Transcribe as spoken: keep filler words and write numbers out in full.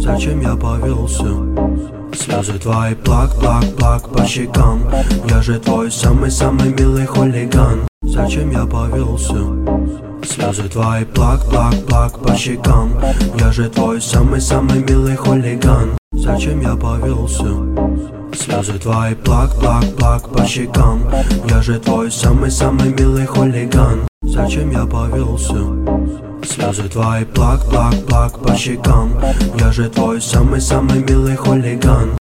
Зачем я повелся? Слезы твои плак-плак-плак по щекам. Я же твой самый-самый милый хулиган. Зачем я повелся? Слезы твои плак-плак-плак по щекам. Я же твой самый-самый милый хулиган. Зачем я повелся? Слезы твои плак-плак-плак по щекам. Я же твой самый-самый милый хулиган. Зачем я повелся? Слезы твои плак-плак-плак по щекам. Я же твой самый-самый милый хулиган.